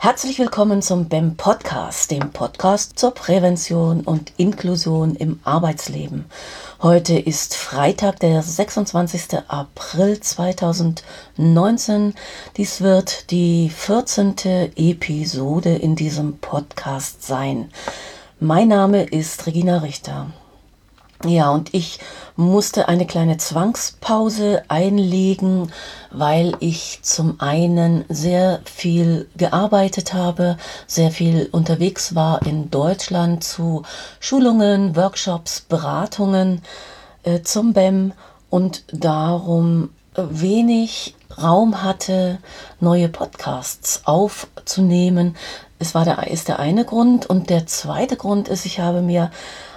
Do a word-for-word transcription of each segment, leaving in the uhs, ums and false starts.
Herzlich willkommen zum B E M Podcast, dem Podcast zur Prävention und Inklusion im Arbeitsleben. Heute ist Freitag, der sechsundzwanzigster April zweitausendneunzehn. Dies wird die vierzehnte Episode in diesem Podcast sein. Mein Name ist Regina Richter. Ja, und ich musste eine kleine Zwangspause einlegen, weil ich zum einen sehr viel gearbeitet habe, sehr viel unterwegs war in Deutschland zu Schulungen, Workshops, Beratungen äh, zum B E M und darum wenig Raum hatte, neue Podcasts aufzunehmen. Es war der, ist der eine Grund, und der zweite Grund ist, ich habe mir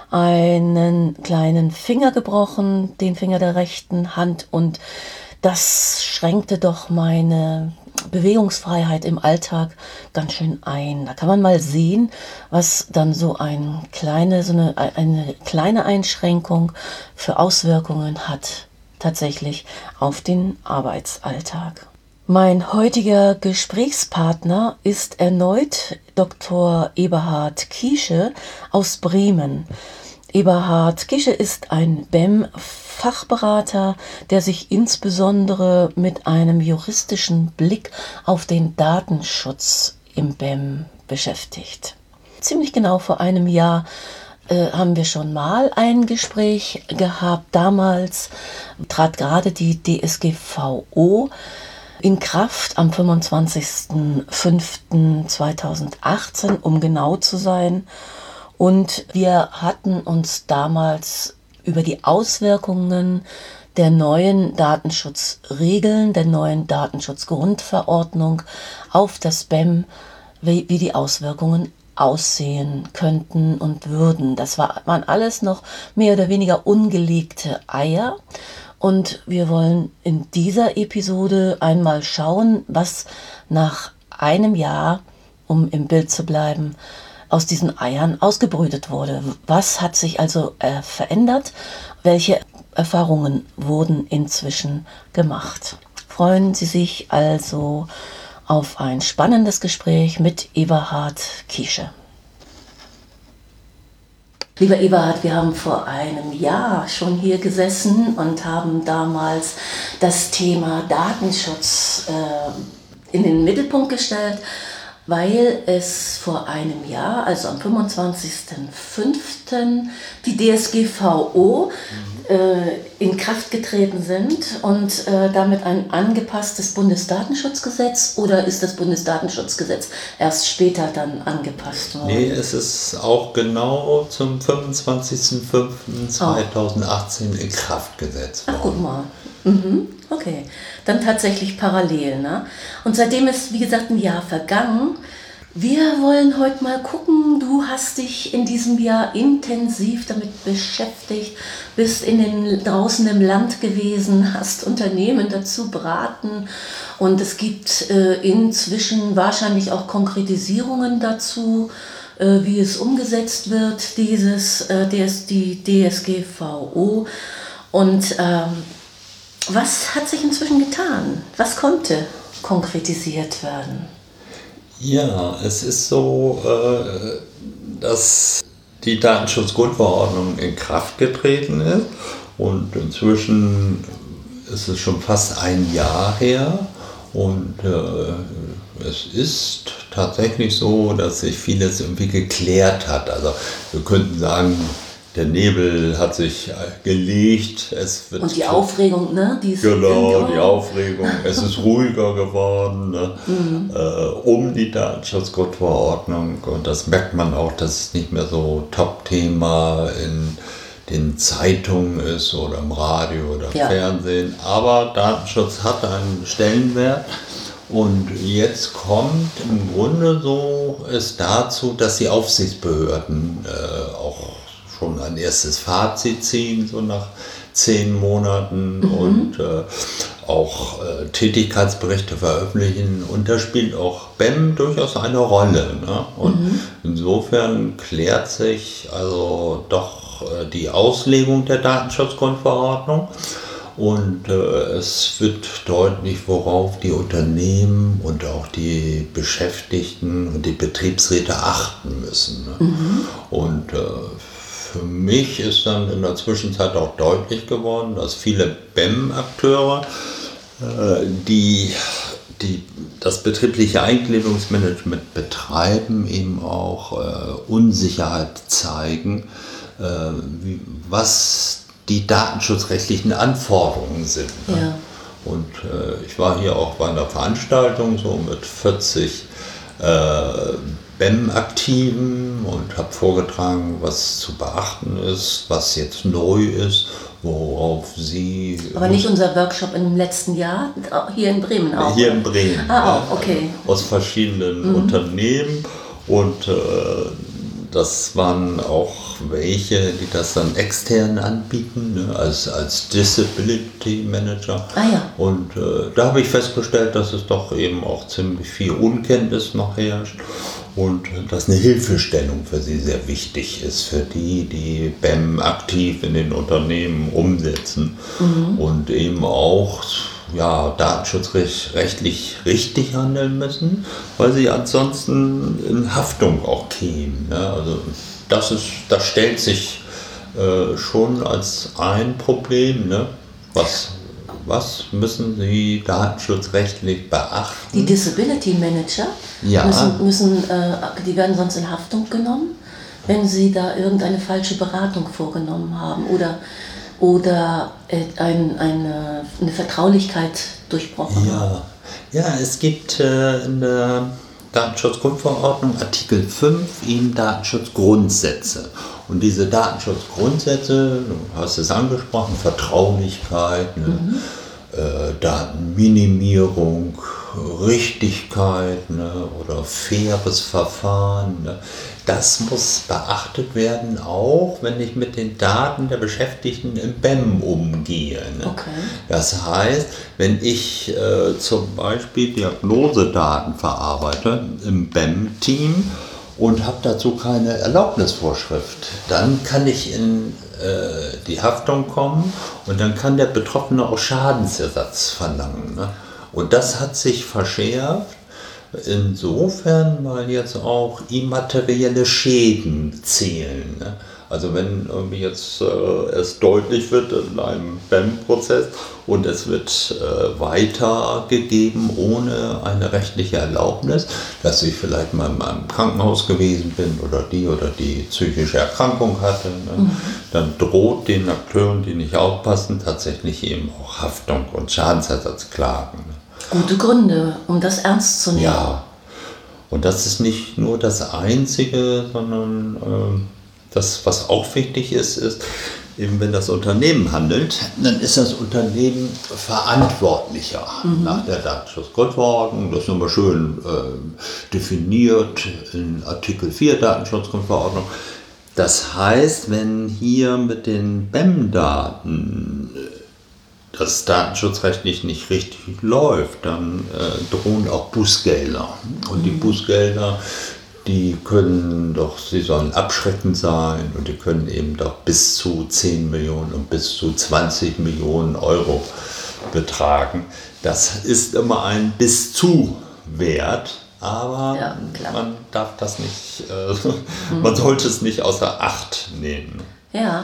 einen kleinen Finger gebrochen, den Finger der rechten Hand, und das schränkte doch meine Bewegungsfreiheit im Alltag ganz schön ein. Da kann man mal sehen, was dann so ein kleine, so eine, eine kleine Einschränkung für Auswirkungen hat, tatsächlich auf den Arbeitsalltag. Mein heutiger Gesprächspartner ist erneut Doktor Eberhard Kiesche aus Bremen. Eberhard Kiesche ist ein B E M-Fachberater, der sich insbesondere mit einem juristischen Blick auf den Datenschutz im B E M beschäftigt. Ziemlich genau vor einem Jahr äh, haben wir schon mal ein Gespräch gehabt. Damals trat gerade die D S G V O in Kraft am fünfundzwanzigster fünfter zweitausendachtzehn, um genau zu sein. Und wir hatten uns damals über die Auswirkungen der neuen Datenschutzregeln, der neuen Datenschutzgrundverordnung auf das B E M, wie, wie die Auswirkungen aussehen könnten und würden. Das war, waren alles noch mehr oder weniger ungelegte Eier. Und wir wollen in dieser Episode einmal schauen, was nach einem Jahr, um im Bild zu bleiben, aus diesen Eiern ausgebrütet wurde. Was hat sich also äh, verändert? Welche Erfahrungen wurden inzwischen gemacht? Freuen Sie sich also auf ein spannendes Gespräch mit Eberhard Kiesche. Lieber Eberhard, wir haben vor einem Jahr schon hier gesessen und haben damals das Thema Datenschutz äh, in den Mittelpunkt gestellt, weil es vor einem Jahr, also am fünfundzwanzigster fünfter die D S G V O äh, in Kraft getreten sind und äh, damit ein angepasstes Bundesdatenschutzgesetz, oder ist das Bundesdatenschutzgesetz erst später dann angepasst worden? Nee, es ist auch genau zum fünfundzwanzigster fünfter zweitausendachtzehn in Kraft gesetzt worden. Ach, guck mal. Mhm. Okay, dann tatsächlich parallel, ne? Und seitdem ist, wie gesagt, ein Jahr vergangen. Wir wollen heute mal gucken, du hast dich in diesem Jahr intensiv damit beschäftigt, bist in den, draußen im Land gewesen, hast Unternehmen dazu beraten, und es gibt äh, inzwischen wahrscheinlich auch Konkretisierungen dazu, äh, wie es umgesetzt wird, dieses, äh, des, die D S G V O. Und ähm, was hat sich inzwischen getan? Was konnte konkretisiert werden? Ja, es ist so, dass die Datenschutzgrundverordnung in Kraft getreten ist, und inzwischen ist es schon fast ein Jahr her, und äh, es ist tatsächlich so, dass sich vieles irgendwie geklärt hat. Also wir könnten sagen, der Nebel hat sich gelegt. Es wird und die Aufregung, ne? Die ist genau, die Aufregung. Es ist ruhiger geworden, ne? mhm. äh, um die Datenschutzgrundverordnung. Und das merkt man auch, dass es nicht mehr so Top-Thema in den Zeitungen ist oder im Radio oder im ja. Fernsehen. Aber Datenschutz hat einen Stellenwert. Und jetzt kommt im Grunde so es dazu, dass die Aufsichtsbehörden äh, auch schon ein erstes Fazit ziehen, so nach zehn Monaten, mhm. und äh, auch äh, Tätigkeitsberichte veröffentlichen. Und da spielt auch B E M durchaus eine Rolle. Ne? Und mhm. insofern klärt sich also doch äh, die Auslegung der Datenschutzgrundverordnung. Und äh, es wird deutlich, worauf die Unternehmen und auch die Beschäftigten und die Betriebsräte achten müssen. Ne? Mhm. Und äh, für mich ist dann in der Zwischenzeit auch deutlich geworden, dass viele B E M-Akteure, äh, die, die das betriebliche Eingliederungsmanagement betreiben, eben auch äh, Unsicherheit zeigen, äh, wie, was die datenschutzrechtlichen Anforderungen sind. Ne? Ja. Und äh, ich war hier auch bei einer Veranstaltung so mit vierzig äh, B E M-Aktiven und habe vorgetragen, was zu beachten ist, was jetzt neu ist, worauf sie... Aber nicht unser Workshop im letzten Jahr, hier in Bremen auch? Hier in Bremen, ah, auch, okay. Also aus verschiedenen mhm. Unternehmen und äh, das waren auch welche, die das dann extern anbieten, ne, als, als Disability Manager. Ah, ja. Und äh, da habe ich festgestellt, dass es doch eben auch ziemlich viel Unkenntnis noch herrscht und dass eine Hilfestellung für sie sehr wichtig ist, für die, die B E M aktiv in den Unternehmen umsetzen mhm. und eben auch ja, datenschutzrechtlich richtig handeln müssen, weil sie ansonsten in Haftung auch kämen. Ne? Also das, ist, das stellt sich äh, schon als ein Problem. Ne? Was, was müssen sie datenschutzrechtlich beachten? Die Disability Manager ja. müssen, müssen äh, die werden sonst in Haftung genommen, wenn sie da irgendeine falsche Beratung vorgenommen haben oder oder ein, eine, eine Vertraulichkeit durchbrochen ja. haben. Ja, es gibt äh, in der Datenschutzgrundverordnung Artikel fünf eben Datenschutzgrundsätze. Und diese Datenschutzgrundsätze, du hast es angesprochen, Vertraulichkeit, ne, mhm. äh, Datenminimierung, Richtigkeit, ne, oder faires Verfahren, ne, das muss beachtet werden, auch wenn ich mit den Daten der Beschäftigten im B E M umgehe. Ne? Okay. Das heißt, wenn ich äh, zum Beispiel Diagnosedaten verarbeite im B E M-Team und habe dazu keine Erlaubnisvorschrift, dann kann ich in äh, die Haftung kommen und dann kann der Betroffene auch Schadensersatz verlangen. Ne? Und das hat sich verschärft. Insofern, weil jetzt auch immaterielle Schäden zählen. Ne? Also wenn irgendwie jetzt äh, es deutlich wird in einem B E M-Prozess und es wird äh, weitergegeben ohne eine rechtliche Erlaubnis, dass ich vielleicht mal in einem Krankenhaus gewesen bin oder die oder die psychische Erkrankung hatte, ne? mhm. dann droht den Akteuren, die nicht aufpassen, tatsächlich eben auch Haftung und Schadensersatzklagen. Ne? Gute Gründe, um das ernst zu nehmen. Ja, und das ist nicht nur das Einzige, sondern äh, das, was auch wichtig ist, ist, eben wenn das Unternehmen handelt, dann ist das Unternehmen verantwortlicher mhm. nach der Datenschutzgrundverordnung. Das ist nochmal schön äh, definiert in Artikel vier Datenschutzgrundverordnung. Das heißt, wenn hier mit den B E M-Daten das datenschutzrechtlich nicht richtig läuft, dann äh, drohen auch Bußgelder. Und die Bußgelder, die können doch, sie sollen abschreckend sein und die können eben doch bis zu zehn Millionen und bis zu zwanzig Millionen Euro betragen. Das ist immer ein bis zu Wert, aber ja, man darf das nicht, äh, mhm. man sollte es nicht außer Acht nehmen. Ja.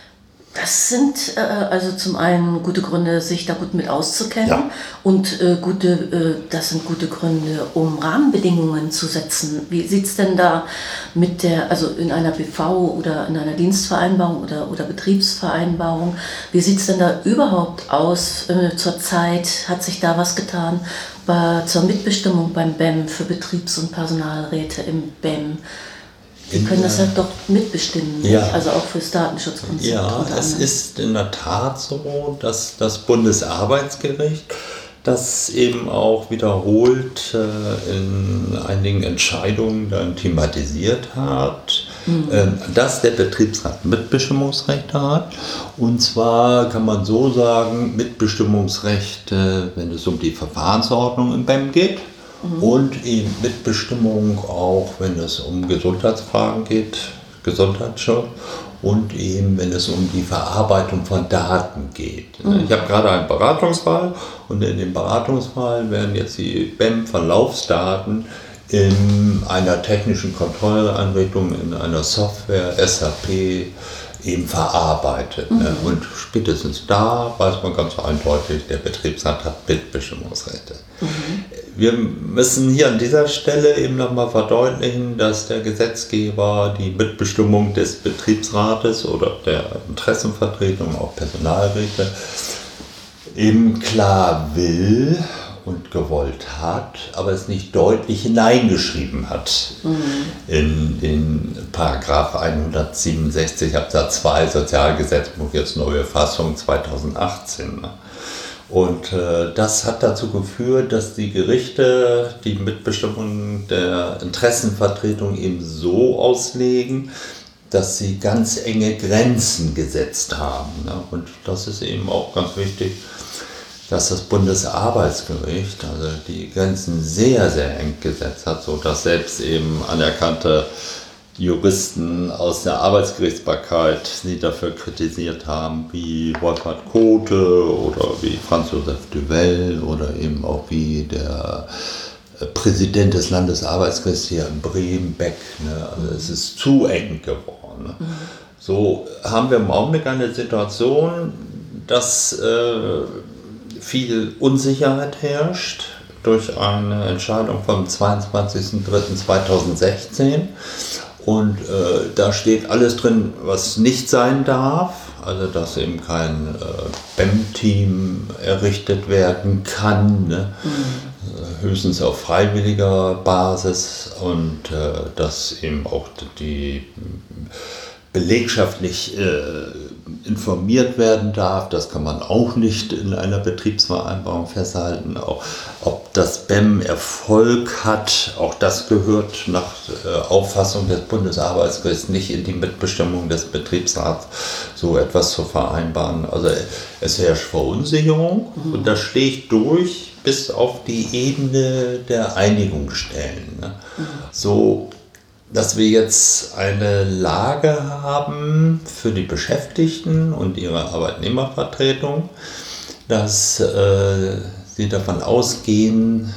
Das sind äh, also zum einen gute Gründe, sich da gut mit auszukennen ja. und äh, gute, äh, das sind gute Gründe, um Rahmenbedingungen zu setzen. Wie sieht es denn da mit der, also in einer B V oder in einer Dienstvereinbarung oder, oder Betriebsvereinbarung, wie sieht es denn da überhaupt aus äh, zurzeit? Hat sich da was getan bei, zur Mitbestimmung beim B E M für Betriebs- und Personalräte im B E M? Die können das halt doch mitbestimmen, ja. also auch fürs Datenschutzkonzept. Ja, es ist in der Tat so, dass das Bundesarbeitsgericht das eben auch wiederholt äh, in einigen Entscheidungen dann thematisiert hat, mhm. äh, dass der Betriebsrat Mitbestimmungsrechte hat. Und zwar kann man so sagen, Mitbestimmungsrechte, wenn es um die Verfahrensordnung im B E M geht. Mhm. Und eben Mitbestimmung auch, wenn es um Gesundheitsfragen geht, Gesundheitsschutz. und eben, wenn es um die Verarbeitung von Daten geht. Mhm. Ich habe gerade einen Beratungsfall und in dem Beratungsfall werden jetzt die B E M-Verlaufsdaten in einer technischen Kontrolleinrichtung, in einer Software, S A P, eben verarbeitet. Mhm. Ne? Und spätestens da weiß man ganz eindeutig, der Betriebsrat hat Mitbestimmungsrechte. Mhm. Wir müssen hier an dieser Stelle eben nochmal verdeutlichen, dass der Gesetzgeber die Mitbestimmung des Betriebsrates oder der Interessenvertretung, auch Personalräte, eben klar will und gewollt hat, aber es nicht deutlich hineingeschrieben hat. Mhm. In den Paragraph hundertsiebenundsechzig Absatz zwei Sozialgesetzbuch, jetzt neue Fassung zweitausendachtzehn. Ne? Und äh, das hat dazu geführt, dass die Gerichte die Mitbestimmung der Interessenvertretung eben so auslegen, dass sie ganz enge Grenzen gesetzt haben. Ne? Und das ist eben auch ganz wichtig, dass das Bundesarbeitsgericht also die Grenzen sehr, sehr eng gesetzt hat, sodass selbst eben anerkannte Juristen aus der Arbeitsgerichtsbarkeit sie dafür kritisiert haben, wie Wolfhard Kothe oder wie Franz Josef Duvel oder eben auch wie der Präsident des Landesarbeitsgerichts hier in Bremen, Beck. Ne? Also es ist zu eng geworden. Ne? Mhm. So haben wir im Augenblick eine Situation, dass äh, viel Unsicherheit herrscht durch eine Entscheidung vom zweiundzwanzigsten dritten zweitausendsechzehn und äh, da steht alles drin, was nicht sein darf, also dass eben kein äh, B E M-Team errichtet werden kann, ne? Mhm. Höchstens auf freiwilliger Basis und äh, dass eben auch die Belegschaft nicht äh, informiert werden darf, das kann man auch nicht in einer Betriebsvereinbarung festhalten. Auch, ob das B E M Erfolg hat, auch das gehört nach äh, Auffassung des Bundesarbeitsgerichts nicht in die Mitbestimmung des Betriebsrats, so etwas zu vereinbaren. Also es herrscht Verunsicherung mhm. und das schlägt durch bis auf die Ebene der Einigungsstellen. Ne? Mhm. So dass wir jetzt eine Lage haben für die Beschäftigten und ihre Arbeitnehmervertretung, dass äh, sie davon ausgehen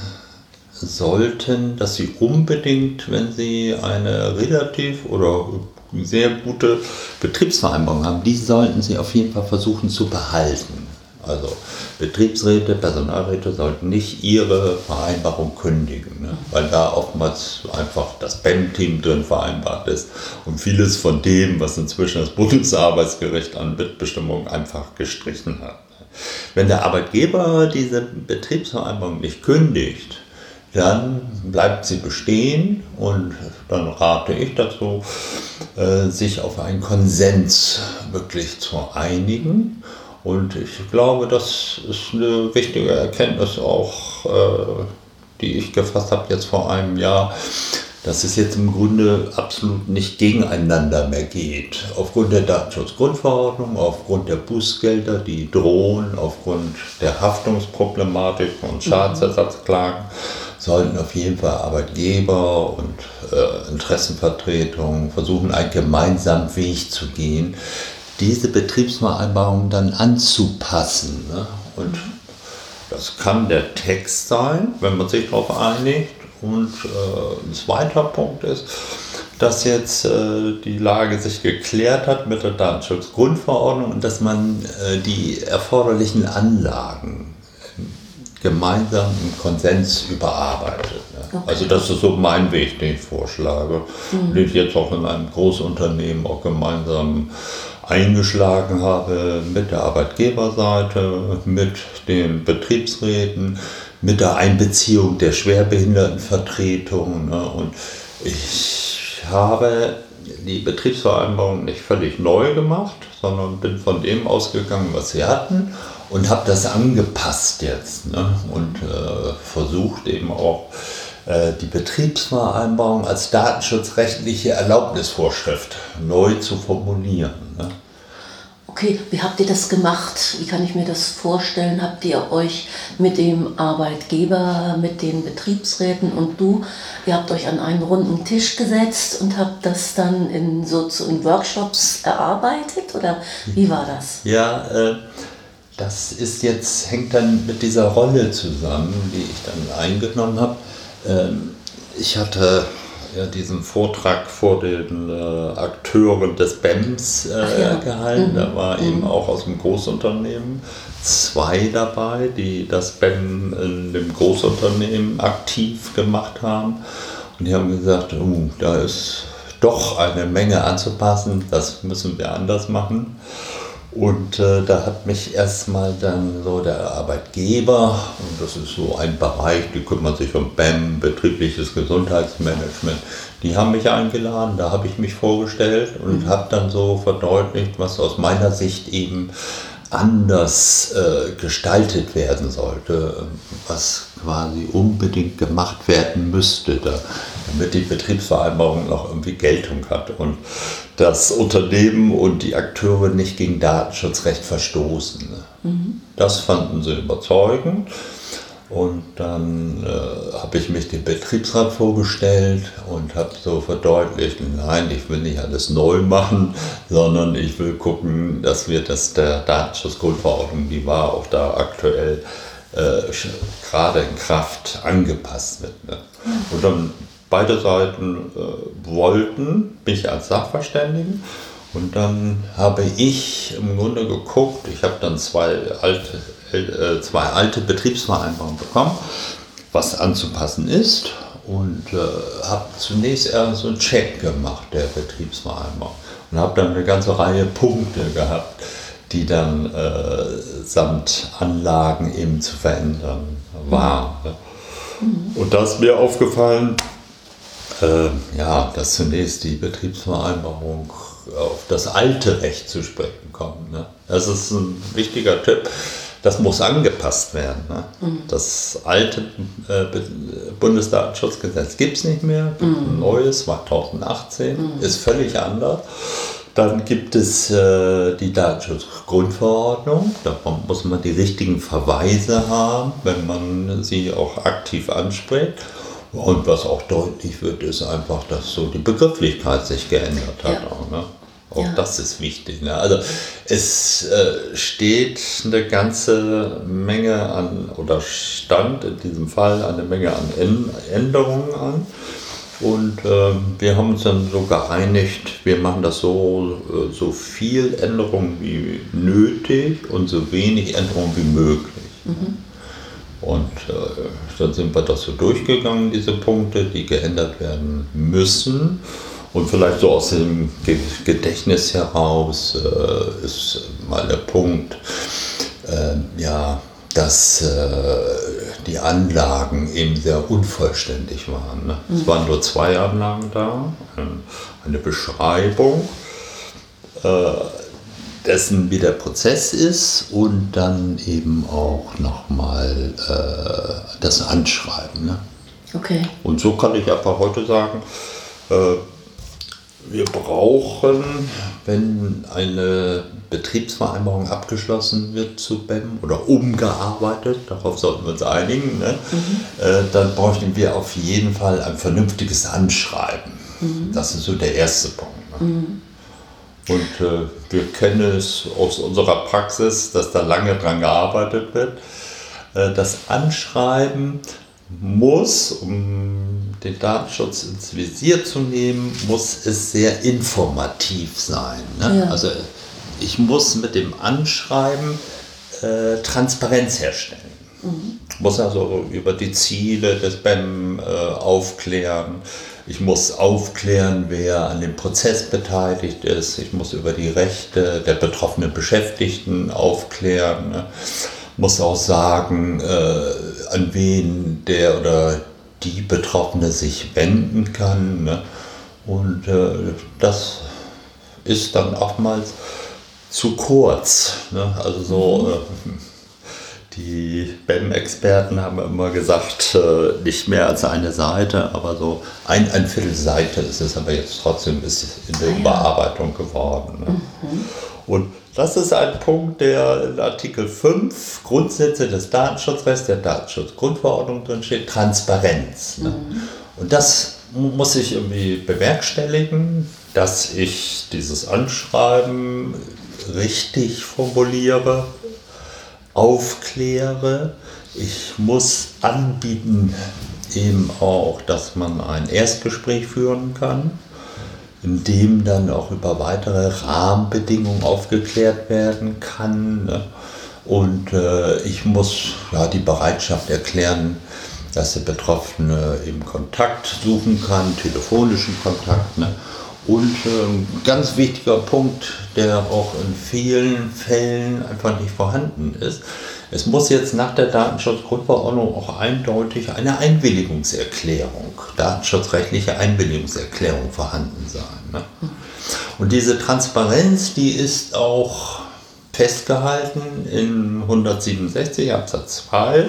sollten, dass sie unbedingt, wenn sie eine relativ oder sehr gute Betriebsvereinbarung haben, die sollten sie auf jeden Fall versuchen zu behalten. Also Betriebsräte, Personalräte sollten nicht ihre Vereinbarung kündigen, ne? Weil da oftmals einfach das B E M-Team drin vereinbart ist und vieles von dem, was inzwischen das Bundesarbeitsgericht an Mitbestimmung einfach gestrichen hat. Wenn der Arbeitgeber diese Betriebsvereinbarung nicht kündigt, dann bleibt sie bestehen und dann rate ich dazu, äh, sich auf einen Konsens wirklich zu einigen. Und ich glaube, das ist eine wichtige Erkenntnis auch, äh, die ich gefasst habe jetzt vor einem Jahr, dass es jetzt im Grunde absolut nicht gegeneinander mehr geht. Aufgrund der Datenschutzgrundverordnung, aufgrund der Bußgelder, die drohen, aufgrund der Haftungsproblematik und Schadensersatzklagen, sollten auf jeden Fall Arbeitgeber und äh, Interessenvertretungen versuchen, einen gemeinsamen Weg zu gehen, diese Betriebsvereinbarung dann anzupassen. Ne? Und das kann der Text sein, wenn man sich darauf einigt. Und äh, ein zweiter Punkt ist, dass jetzt äh, die Lage sich geklärt hat mit der Datenschutzgrundverordnung und dass man äh, die erforderlichen Anlagen gemeinsam im Konsens überarbeitet. Ne? Okay. Also das ist so mein Weg, den ich vorschlage, mhm. den ich jetzt auch in einem Großunternehmen auch gemeinsam eingeschlagen habe mit der Arbeitgeberseite, mit den Betriebsräten, mit der Einbeziehung der Schwerbehindertenvertretung. Ne? Und ich habe die Betriebsvereinbarung nicht völlig neu gemacht, sondern bin von dem ausgegangen, was sie hatten und habe das angepasst jetzt. Ne? Und äh, versucht eben auch äh, die Betriebsvereinbarung als datenschutzrechtliche Erlaubnisvorschrift neu zu formulieren. Ne? Okay, wie habt ihr das gemacht? Wie kann ich mir das vorstellen? Habt ihr euch mit dem Arbeitgeber, mit den Betriebsräten und du, ihr habt euch an einen runden Tisch gesetzt und habt das dann in so zu, in Workshops erarbeitet? Oder wie war das? Ja, äh, das ist jetzt, hängt dann mit dieser Rolle zusammen, die ich dann eingenommen habe. Ähm, ich hatte ja diesen Vortrag vor den äh, Akteuren des B E M S äh, ja. gehalten. Mhm. Da war Mhm. eben auch aus dem Großunternehmen zwei dabei, die das B E M in dem Großunternehmen aktiv gemacht haben. Und die haben gesagt, uh, da ist doch eine Menge anzupassen, das müssen wir anders machen. Und äh, da hat mich erstmal dann so der Arbeitgeber, und das ist so ein Bereich, die kümmern sich um B E M, betriebliches Gesundheitsmanagement, die haben mich eingeladen, da habe ich mich vorgestellt und mhm. habe dann so verdeutlicht, was aus meiner Sicht eben anders äh, gestaltet werden sollte, was quasi unbedingt gemacht werden müsste, da, damit die Betriebsvereinbarung noch irgendwie Geltung hat und das Unternehmen und die Akteure nicht gegen Datenschutzrecht verstoßen. Mhm. Das fanden sie überzeugend. Und dann äh, habe ich mich dem Betriebsrat vorgestellt und habe so verdeutlicht, nein, ich will nicht alles neu machen, sondern ich will gucken, dass wir das der Datenschutzgrundverordnung, die war auch da aktuell äh, gerade in Kraft, angepasst wird. Ne? Und dann beide Seiten äh, wollten mich als Sachverständigen. Und dann habe ich im Grunde geguckt, ich habe dann zwei alte, äh, zwei alte Betriebsvereinbarungen bekommen, was anzupassen ist, und äh, habe zunächst erst so einen Check gemacht der Betriebsvereinbarung und habe dann eine ganze Reihe Punkte gehabt, die dann äh, samt Anlagen eben zu verändern waren. Mhm. Und da ist mir aufgefallen, äh, ja, dass zunächst die Betriebsvereinbarung auf das alte Recht zu sprechen kommt. Ne? Das ist ein wichtiger Tipp. Das muss angepasst werden. Ne? Mhm. Das alte äh, Bundesdatenschutzgesetz gibt es nicht mehr. Gibt mhm. ein neues, zweitausendachtzehn, mhm. ist völlig anders. Dann gibt es äh, die Datenschutzgrundverordnung. Da muss man die richtigen Verweise haben, wenn man sie auch aktiv anspricht. Und was auch deutlich wird, ist einfach, dass so die Begrifflichkeit sich geändert hat. Ja. Auch, ne? Auch ja. Das ist wichtig. Ne? Also es äh, steht eine ganze Menge an, oder stand in diesem Fall eine Menge an Änderungen an. Und äh, wir haben uns dann so geeinigt, wir machen das so, so viel Änderungen wie nötig und so wenig Änderungen wie möglich. Mhm. Und äh, dann sind wir das so durchgegangen, diese Punkte, die geändert werden müssen. Und vielleicht so aus dem Gedächtnis heraus äh, ist mal der Punkt, äh, ja, dass äh, die Anlagen eben sehr unvollständig waren. Ne? Mhm. Es waren nur zwei Anlagen da, eine Beschreibung äh, dessen, wie der Prozess ist, und dann eben auch nochmal äh, das Anschreiben. Ne? Okay. Und so kann ich einfach heute sagen, äh, wir brauchen, wenn eine Betriebsvereinbarung abgeschlossen wird zu B E M oder umgearbeitet, darauf sollten wir uns einigen, ne? Mhm. äh, dann bräuchten wir auf jeden Fall ein vernünftiges Anschreiben. Mhm. Das ist so der erste Punkt. Ne? Mhm. Und äh, wir kennen es aus unserer Praxis, dass da lange dran gearbeitet wird. Äh, das Anschreiben muss, um den Datenschutz ins Visier zu nehmen, muss es sehr informativ sein. Ne? Ja. Also ich muss mit dem Anschreiben äh, Transparenz herstellen. Mhm. Ich muss also über die Ziele des B E M äh, aufklären. Ich muss aufklären, wer an dem Prozess beteiligt ist. Ich muss über die Rechte der betroffenen Beschäftigten aufklären. Ne? Muss auch sagen, äh, an wen der oder die Betroffene sich wenden kann. Ne? Und äh, das ist dann oftmals zu kurz. Ne? Also so, äh, die B E M-Experten haben immer gesagt, äh, nicht mehr als eine Seite, aber so ein, ein Viertel Seite ist es aber jetzt trotzdem ist in der ah, ja. Überarbeitung geworden. Ne? Mhm. Und Das ist ein Punkt, der in Artikel fünf Grundsätze des Datenschutzrechts, der Datenschutzgrundverordnung drin steht, Transparenz. Ne? Mhm. Und das muss ich irgendwie bewerkstelligen, dass ich dieses Anschreiben richtig formuliere, aufkläre. Ich muss anbieten eben auch, dass man ein Erstgespräch führen kann, in dem dann auch über weitere Rahmenbedingungen aufgeklärt werden kann. Ne? Und äh, ich muss ja, die Bereitschaft erklären, dass der Betroffene eben Kontakt suchen kann, telefonischen Kontakt. Ne? Und äh, ein ganz wichtiger Punkt, der auch in vielen Fällen einfach nicht vorhanden ist, es muss jetzt nach der Datenschutzgrundverordnung auch eindeutig eine Einwilligungserklärung, datenschutzrechtliche Einwilligungserklärung vorhanden sein. Ne? Und diese Transparenz, die ist auch festgehalten in hundertsiebenundsechzig Absatz zwei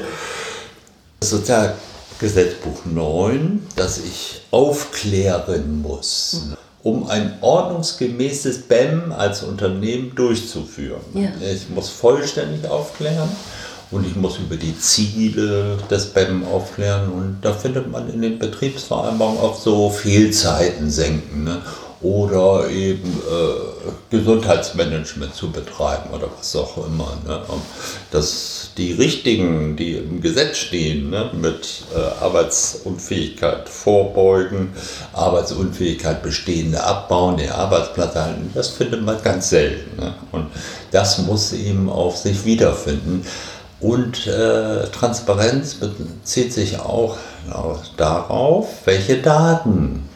Sozialgesetzbuch neun, dass ich aufklären muss, mhm. um ein ordnungsgemäßes B E M als Unternehmen durchzuführen. Ja. Ich muss vollständig aufklären und ich muss über die Ziele des B E M aufklären. Und da findet man in den Betriebsvereinbarungen auch so Fehlzeiten senken, ne? Oder eben äh, Gesundheitsmanagement zu betreiben oder was auch immer. Ne? Dass die richtigen, die im Gesetz stehen, ne? mit äh, Arbeitsunfähigkeit vorbeugen, Arbeitsunfähigkeit bestehende abbauen, den Arbeitsplatz erhalten, das findet man ganz selten. Ne? Und das muss eben auf sich wiederfinden. Und äh, Transparenz bezieht sich auch genau darauf, welche Daten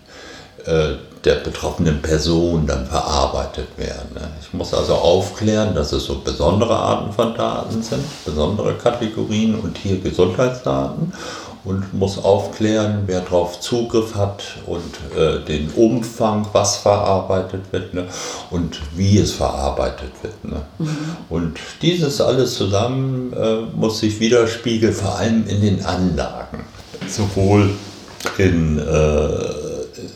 äh, der betroffenen Person dann verarbeitet werden. Ich muss also aufklären, dass es so besondere Arten von Daten sind, besondere Kategorien und hier Gesundheitsdaten, und muss aufklären, wer darauf Zugriff hat und äh, den Umfang, was verarbeitet wird, ne, und wie es verarbeitet wird. Ne. Mhm. Und dieses alles zusammen äh, muss sich widerspiegeln, vor allem in den Anlagen, sowohl in äh,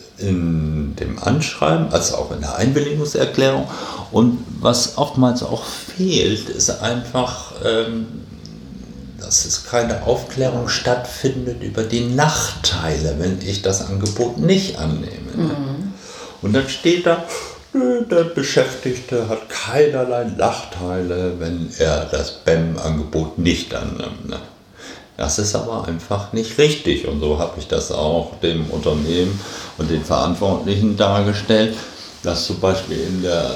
in dem Anschreiben als auch in der Einwilligungserklärung. Und was oftmals auch fehlt, ist einfach, ähm, dass es keine Aufklärung stattfindet über die Nachteile, wenn ich das Angebot nicht annehme. Mhm. Und dann steht da, der Beschäftigte hat keinerlei Nachteile, wenn er das B E M-Angebot nicht annimmt. Ne? Das ist aber einfach nicht richtig, und so habe ich das auch dem Unternehmen und den Verantwortlichen dargestellt, dass zum Beispiel in der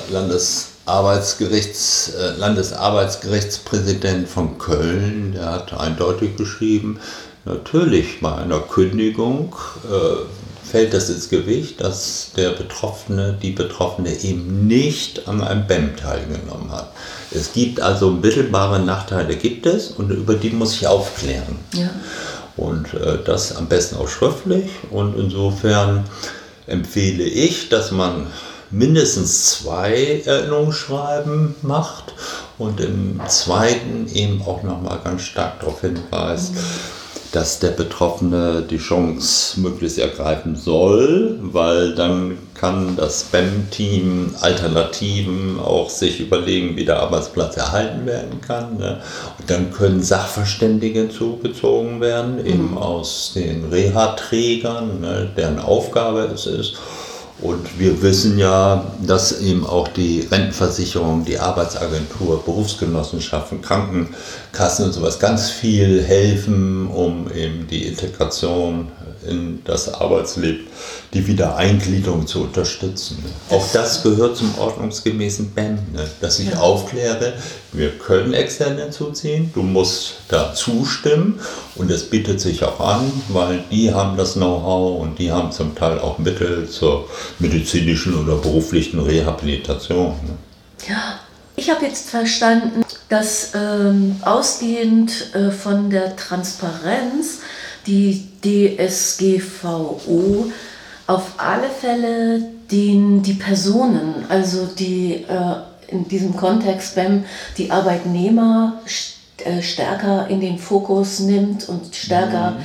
Landesarbeitsgerichts, äh, Landesarbeitsgerichtspräsident von Köln, der hat eindeutig geschrieben, natürlich bei einer Kündigung äh, fällt das ins Gewicht, dass der Betroffene, die Betroffene eben nicht an einem B E M teilgenommen hat. Es gibt also mittelbare Nachteile, gibt es, und über die muss ich aufklären. Ja. Und äh, das am besten auch schriftlich, und insofern empfehle ich, dass man mindestens zwei Erinnerungsschreiben macht und im zweiten eben auch nochmal ganz stark darauf hinweist, mhm. dass der Betroffene die Chance möglichst ergreifen soll, weil dann kann das B E M-Team Alternativen auch sich überlegen, wie der Arbeitsplatz erhalten werden kann. Ne? Und dann können Sachverständige zugezogen werden, mhm. eben aus den Reha-Trägern, ne, deren Aufgabe es ist. Und wir wissen ja, dass eben auch die Rentenversicherung, die Arbeitsagentur, Berufsgenossenschaften, Krankenkassen und sowas ganz viel helfen, um eben die Integration in das Arbeitsleben, die Wiedereingliederung zu unterstützen. Auch das gehört zum ordnungsgemäßen B E M, ne? Dass ich ja. aufkläre, wir können extern hinzuziehen, du musst da zustimmen, und es bietet sich auch an, weil die haben das Know-how und die haben zum Teil auch Mittel zur medizinischen oder beruflichen Rehabilitation. Ne? Ja, ich habe jetzt verstanden, dass ähm, ausgehend äh, von der Transparenz die D S G V O auf alle Fälle den, die Personen, also die äh, in diesem Kontext B E M, die Arbeitnehmer st- äh, stärker in den Fokus nimmt und stärker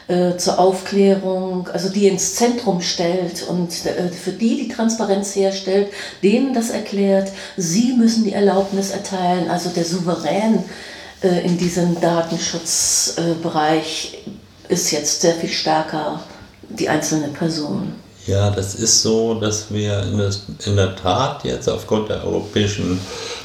äh, zur Aufklärung, also die ins Zentrum stellt und äh, für die die Transparenz herstellt, denen das erklärt, sie müssen die Erlaubnis erteilen, also der Souverän äh, in diesem Datenschutzbereich äh, ist jetzt sehr viel stärker die einzelne Person. Ja, das ist so, dass wir in, das, in der Tat jetzt aufgrund der Europäischen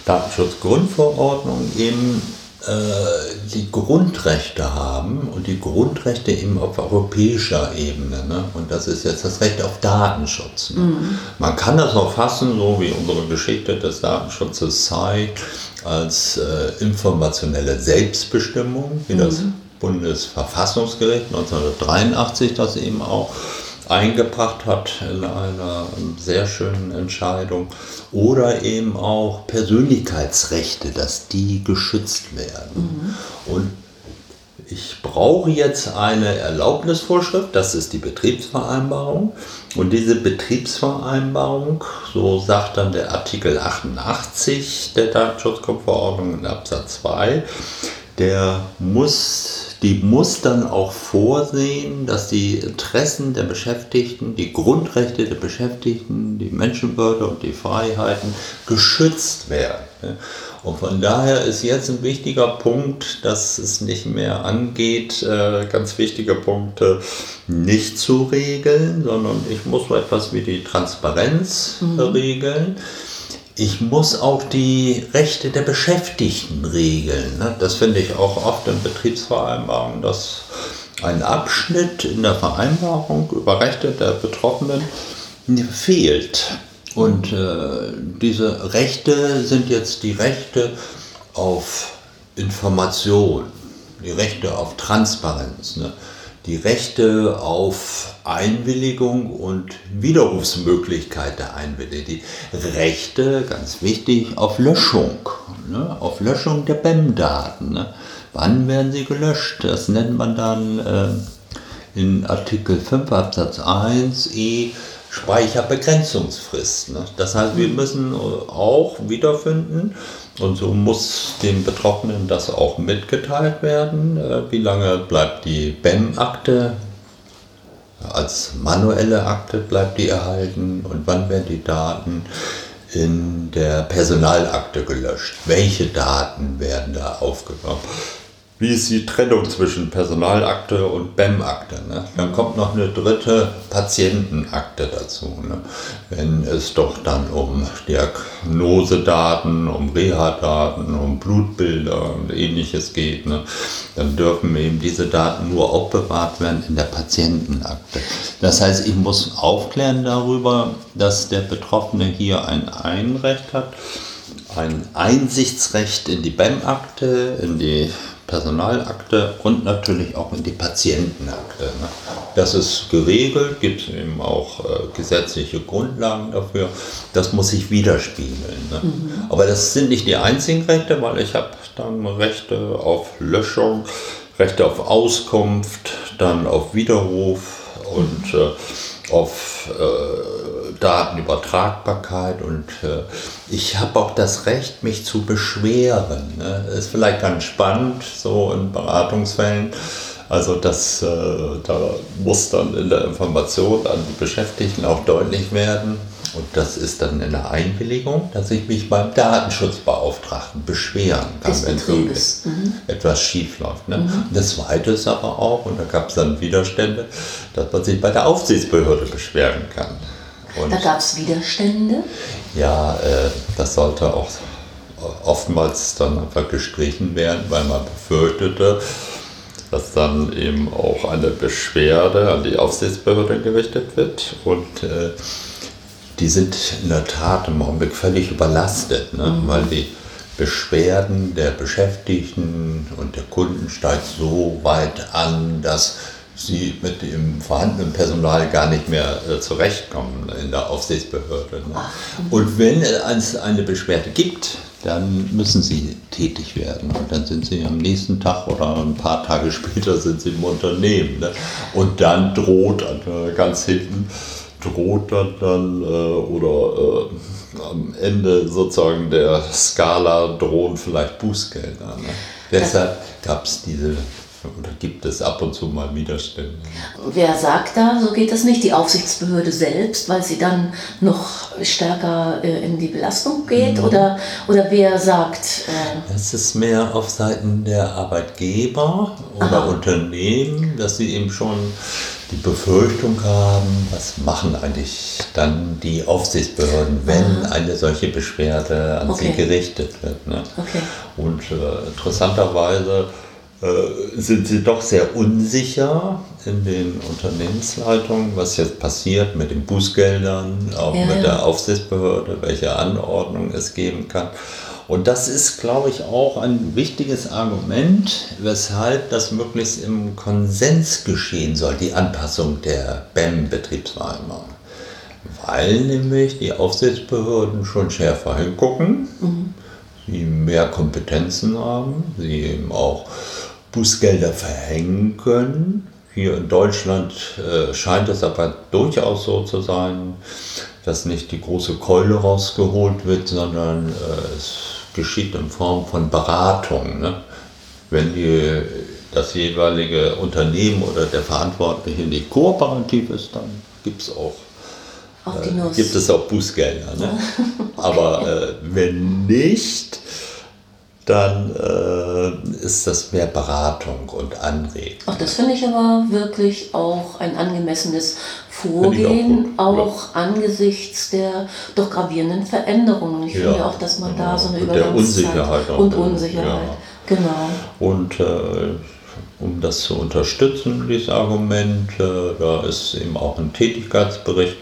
Datenschutzgrundverordnung eben äh, die Grundrechte haben und die Grundrechte eben auf europäischer Ebene. Ne? Und das ist jetzt das Recht auf Datenschutz. Ne? Mhm. Man kann das auch fassen, so wie unsere Geschichte des Datenschutzes zeigt, als äh, informationelle Selbstbestimmung, wie mhm. das Bundesverfassungsgericht neunzehnhundertdreiundachtzig das eben auch eingebracht hat in einer sehr schönen Entscheidung, oder eben auch Persönlichkeitsrechte, dass die geschützt werden. Mhm. Und ich brauche jetzt eine Erlaubnisvorschrift, das ist die Betriebsvereinbarung, und diese Betriebsvereinbarung, so sagt dann der Artikel achtundachtzig der Datenschutzgrundverordnung in Absatz zwei, der muss Die muss dann auch vorsehen, dass die Interessen der Beschäftigten, die Grundrechte der Beschäftigten, die Menschenwürde und die Freiheiten geschützt werden. Und von daher ist jetzt ein wichtiger Punkt, dass es nicht mehr angeht, ganz wichtige Punkte nicht zu regeln, sondern ich muss so etwas wie die Transparenz mhm. regeln. Ich muss auch die Rechte der Beschäftigten regeln. Das finde ich auch oft in Betriebsvereinbarungen, dass ein Abschnitt in der Vereinbarung über Rechte der Betroffenen fehlt. Und äh, diese Rechte sind jetzt die Rechte auf Information, die Rechte auf Transparenz, ne? Die Rechte auf Einwilligung und Widerrufsmöglichkeit der Einwilligung, die Rechte, ganz wichtig, auf Löschung, ne? Auf Löschung der B E M-Daten. Ne? Wann werden sie gelöscht? Das nennt man dann äh, in Artikel fünf Absatz eins e Speicherbegrenzungsfrist. Ne? Das heißt, wir müssen auch wiederfinden, und so muss dem Betroffenen das auch mitgeteilt werden, wie lange bleibt die B E M-Akte, als manuelle Akte bleibt die erhalten, und wann werden die Daten in der Personalakte gelöscht, welche Daten werden da aufgenommen. Wie ist die Trennung zwischen Personalakte und B E M-Akte? Ne? Dann kommt noch eine dritte Patientenakte dazu. Ne? Wenn es doch dann um Diagnosedaten, um Reha-Daten, um Blutbilder und ähnliches geht, ne? Dann dürfen eben diese Daten nur aufbewahrt werden in der Patientenakte. Das heißt, ich muss aufklären darüber, dass der Betroffene hier ein Einrecht hat, ein Einsichtsrecht in die B E M-Akte, in die Personalakte und natürlich auch in die Patientenakte. Ne? Das ist geregelt, gibt es eben auch äh, gesetzliche Grundlagen dafür. Das muss sich widerspiegeln. Ne? Mhm. Aber das sind nicht die einzigen Rechte, weil ich habe dann Rechte auf Löschung, Rechte auf Auskunft, dann auf Widerruf und äh, auf äh, Datenübertragbarkeit, und äh, ich habe auch das Recht, mich zu beschweren. Ne? Ist vielleicht ganz spannend, so in Beratungsfällen. Also das, äh, da muss dann in der Information an die Beschäftigten auch deutlich werden. Und das ist dann in der Einwilligung, dass ich mich beim Datenschutzbeauftragten beschweren kann, wenn so mhm. etwas schief läuft. Ne? Mhm. Das Zweite ist aber auch, und da gab es dann Widerstände, dass man sich bei der Aufsichtsbehörde beschweren kann. Und da gab es Widerstände? Ja, äh, das sollte auch oftmals dann einfach gestrichen werden, weil man befürchtete, dass dann eben auch eine Beschwerde an die Aufsichtsbehörde gerichtet wird. Und äh, die sind in der Tat im Augenblick völlig überlastet, ne? Mhm. Weil die Beschwerden der Beschäftigten und der Kunden steigt so weit an, dass sie mit dem vorhandenen Personal gar nicht mehr äh, zurechtkommen in der Aufsichtsbehörde. Ne? Und wenn es eine Beschwerde gibt, dann müssen sie tätig werden. Und dann sind sie am nächsten Tag oder ein paar Tage später sind sie im Unternehmen. Ne? Und dann droht äh, ganz hinten, droht dann, dann äh, oder äh, am Ende sozusagen der Skala drohen vielleicht Bußgelder. Ne? Deshalb gab es diese Oder gibt es ab und zu mal Widerstände? Wer sagt da, so geht das nicht? Die Aufsichtsbehörde selbst, weil sie dann noch stärker äh, in die Belastung geht? Mhm. Oder, oder wer sagt... Äh es ist mehr auf Seiten der Arbeitgeber oder Aha. Unternehmen, dass sie eben schon die Befürchtung haben, was machen eigentlich dann die Aufsichtsbehörden, wenn Aha. eine solche Beschwerde an okay. sie gerichtet wird. Ne? Okay. Und äh, interessanterweise sind sie doch sehr unsicher in den Unternehmensleitungen, was jetzt passiert mit den Bußgeldern, auch ja, mit ja. der Aufsichtsbehörde, welche Anordnung es geben kann. Und das ist, glaube ich, auch ein wichtiges Argument, weshalb das möglichst im Konsens geschehen soll, die Anpassung der B E M-Betriebsvereinbarung. Weil nämlich die Aufsichtsbehörden schon schärfer hingucken, mhm. sie mehr Kompetenzen haben, sie eben auch Bußgelder verhängen können. Hier in Deutschland äh, scheint es aber durchaus so zu sein, dass nicht die große Keule rausgeholt wird, sondern äh, es geschieht in Form von Beratung. Ne? Wenn die, das jeweilige Unternehmen oder der Verantwortliche nicht kooperativ ist, dann gibt es auch, äh, gibt es auch Bußgelder. Ne? Aber äh, wenn nicht, dann äh, ist das mehr Beratung und Anregung. Ach, das finde ich aber wirklich auch ein angemessenes Vorgehen, auch, auch ja. angesichts der doch gravierenden Veränderungen. Ich ja, finde auch, dass man genau. da so eine und Übergangszeit der Unsicherheit und Unsicherheit, ja. genau. Und äh, um das zu unterstützen, dieses Argument, äh, da ist eben auch ein Tätigkeitsbericht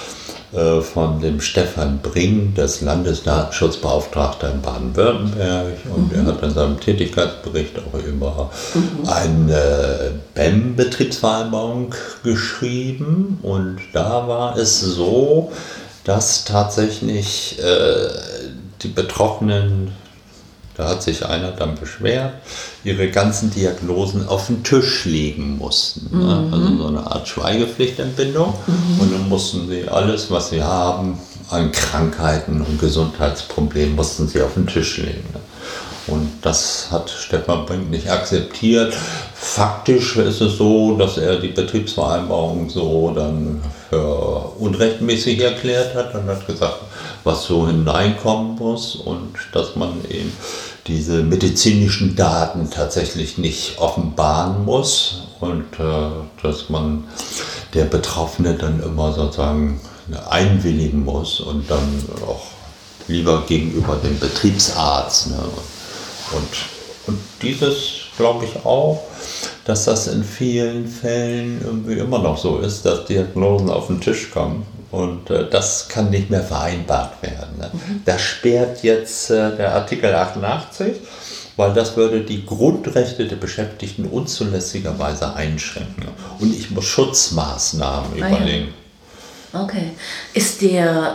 von dem Stefan Bring, des Landesdatenschutzbeauftragten in Baden-Württemberg. Und mhm. er hat in seinem Tätigkeitsbericht auch über mhm. eine B E M-Betriebsvereinbarung geschrieben. Und da war es so, dass tatsächlich äh, die Betroffenen, da hat sich einer dann beschwert, ihre ganzen Diagnosen auf den Tisch legen mussten. Mhm. Ne? Also so eine Art Schweigepflichtentbindung. Mhm. Und dann mussten sie alles, was sie haben, an Krankheiten und Gesundheitsproblemen, mussten sie auf den Tisch legen. Ne? Und das hat Stefan Brink nicht akzeptiert. Faktisch ist es so, dass er die Betriebsvereinbarung so dann für unrechtmäßig erklärt hat und hat gesagt, was so hineinkommen muss und dass man eben diese medizinischen Daten tatsächlich nicht offenbaren muss und äh, dass man der Betroffene dann immer sozusagen einwilligen muss und dann auch lieber gegenüber dem Betriebsarzt. Ne? Und, und dieses glaube ich auch, dass das in vielen Fällen irgendwie immer noch so ist, dass Diagnosen auf den Tisch kommen. Und äh, das kann nicht mehr vereinbart werden. Ne? Mhm. Das sperrt jetzt äh, der Artikel achtundachtzig, weil das würde die Grundrechte der Beschäftigten unzulässigerweise einschränken. Und ich muss Schutzmaßnahmen ah, überlegen. Ja. Okay. Ist der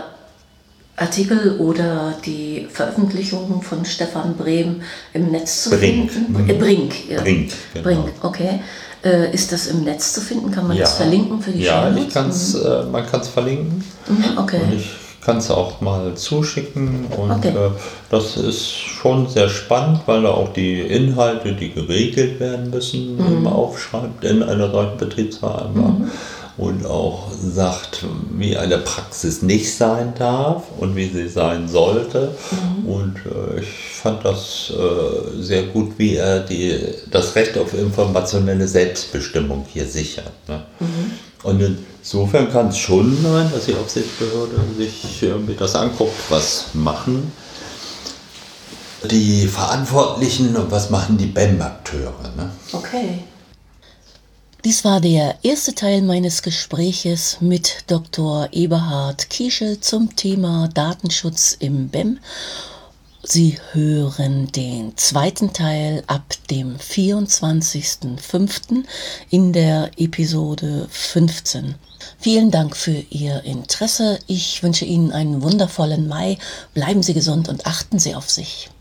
Artikel oder die Veröffentlichung von Stefan Brehm im Netz zu Brink. finden? Äh, Brink. Ja. Brink, genau. Brink, okay. Äh, ist das im Netz zu finden? Kann man ja. das verlinken für die Ja, ich kann's, mhm. äh, man kann es verlinken. Mhm, okay. Und ich kann es auch mal zuschicken. Und okay. äh, das ist schon sehr spannend, weil er auch die Inhalte, die geregelt werden müssen, mhm. aufschreibt in einer solchen Betriebsvereinbarung. Mhm. Und auch sagt, wie eine Praxis nicht sein darf und wie sie sein sollte. Mhm. Und äh, ich fand das äh, sehr gut, wie er die, das Recht auf informationelle Selbstbestimmung hier sichert. Ne? Mhm. Und insofern kann es schon sein, dass die Aufsichtsbehörde sich äh, das anguckt, was machen die Verantwortlichen und was machen die B E M-Akteure. Ne? Okay. Dies war der erste Teil meines Gespräches mit Doktor Eberhard Kieschel zum Thema Datenschutz im B E M. Sie hören den zweiten Teil ab dem vierundzwanzigsten fünften in der Episode fünfzehn. Vielen Dank für Ihr Interesse. Ich wünsche Ihnen einen wundervollen Mai. Bleiben Sie gesund und achten Sie auf sich.